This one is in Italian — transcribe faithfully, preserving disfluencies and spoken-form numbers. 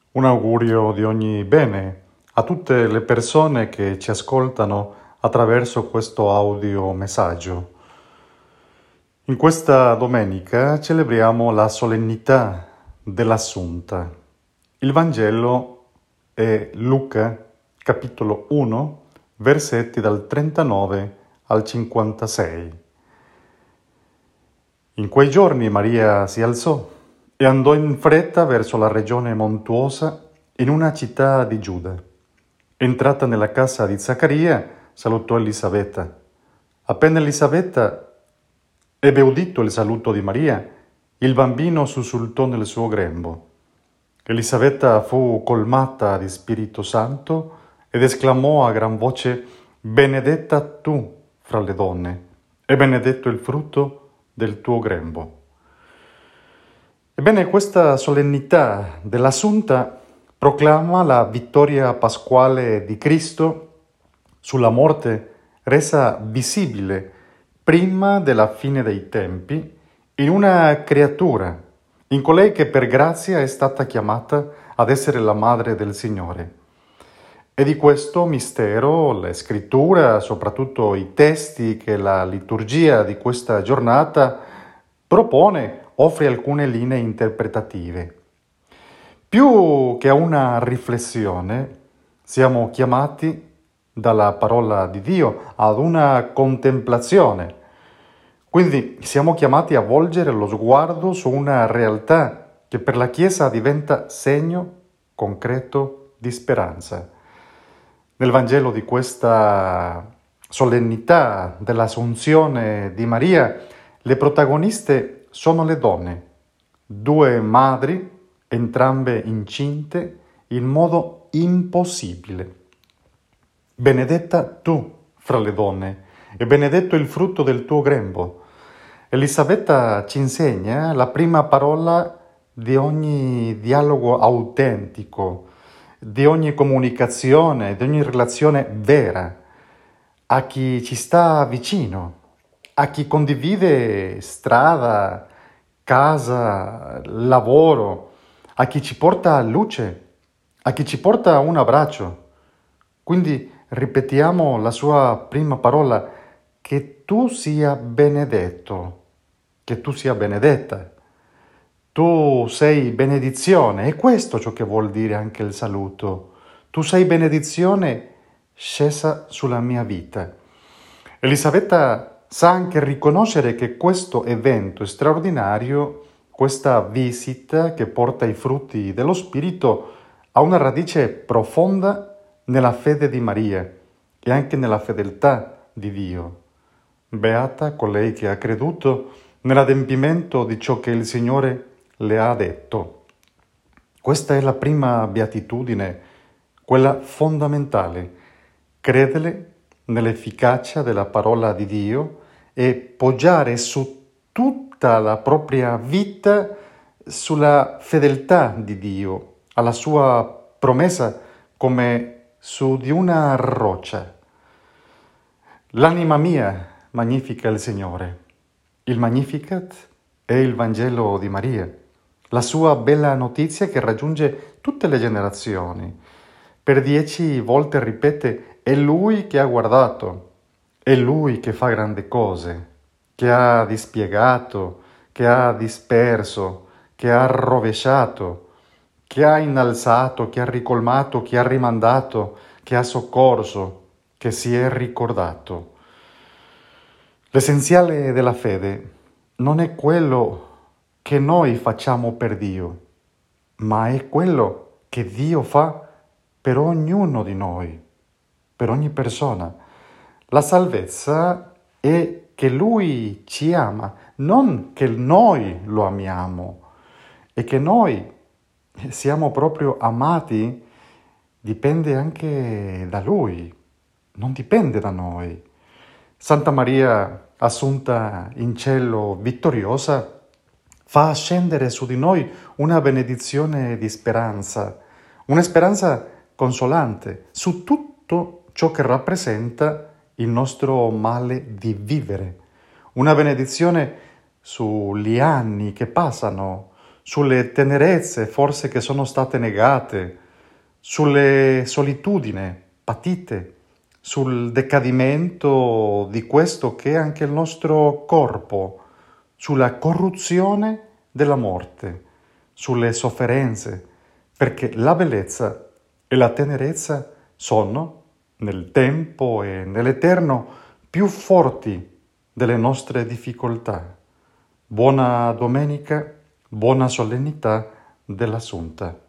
Un augurio di ogni bene a tutte le persone che ci ascoltano attraverso questo audio messaggio. In questa domenica celebriamo la solennità dell'Assunta. Il Vangelo è Luca, capitolo uno, versetti dal trentanove al cinquantasei. In quei giorni Maria si alzò e andò in fretta verso la regione montuosa in una città di Giuda. Entrata nella casa di Zaccaria, salutò Elisabetta. Appena Elisabetta ebbe udito il saluto di Maria, il bambino sussultò nel suo grembo. Elisabetta fu colmata di Spirito Santo ed esclamò a gran voce: «Benedetta tu fra le donne, e benedetto il frutto del tuo grembo». Ebbene, questa solennità dell'Assunta proclama la vittoria pasquale di Cristo sulla morte, resa visibile prima della fine dei tempi in una creatura, in colei che per grazia è stata chiamata ad essere la madre del Signore. E di questo mistero la Scrittura, soprattutto i testi che la liturgia di questa giornata propone, offre alcune linee interpretative. Più che a una riflessione, siamo chiamati dalla parola di Dio ad una contemplazione. Quindi siamo chiamati a volgere lo sguardo su una realtà che per la Chiesa diventa segno concreto di speranza. Nel Vangelo di questa solennità dell'Assunzione di Maria, le protagoniste sono le donne, due madri, entrambe incinte, in modo impossibile. Benedetta tu fra le donne, e benedetto il frutto del tuo grembo. Elisabetta ci insegna la prima parola di ogni dialogo autentico, di ogni comunicazione, di ogni relazione vera, a chi ci sta vicino, a chi condivide strada, casa, lavoro, a chi ci porta luce, a chi ci porta un abbraccio. Quindi ripetiamo la sua prima parola: che tu sia benedetto, che tu sia benedetta. Tu sei benedizione, e questo ciò che vuol dire anche il saluto. Tu sei benedizione scesa sulla mia vita. Elisabetta sa anche riconoscere che questo evento straordinario, questa visita che porta i frutti dello Spirito, ha una radice profonda nella fede di Maria e anche nella fedeltà di Dio. Beata colei che ha creduto nell'adempimento di ciò che il Signore le ha detto. Questa è la prima beatitudine, quella fondamentale: credere nell'efficacia della parola di Dio e poggiare su tutta la propria vita sulla fedeltà di Dio, alla sua promessa, come su di una roccia. L'anima mia magnifica il Signore. Il Magnificat è il Vangelo di Maria, la sua bella notizia che raggiunge tutte le generazioni. Per dieci volte ripete: è Lui che ha guardato, è Lui che fa grandi cose, che ha dispiegato, che ha disperso, che ha rovesciato, che ha innalzato, che ha ricolmato, che ha rimandato, che ha soccorso, che si è ricordato. L'essenziale della fede non è quello che noi facciamo per Dio, ma è quello che Dio fa per ognuno di noi, per ogni persona. La salvezza è che Lui ci ama, non che noi lo amiamo, e che noi siamo proprio amati dipende anche da Lui, non dipende da noi. Santa Maria, assunta in cielo vittoriosa, fa scendere su di noi una benedizione di speranza, una speranza consolante su tutto ciò che rappresenta il nostro male di vivere, una benedizione sugli anni che passano, sulle tenerezze forse che sono state negate, sulle solitudini patite, sul decadimento di questo che è anche il nostro corpo, sulla corruzione della morte, sulle sofferenze, perché la bellezza e la tenerezza sono, nel tempo e nell'eterno, più forti delle nostre difficoltà. Buona domenica, buona solennità dell'Assunta.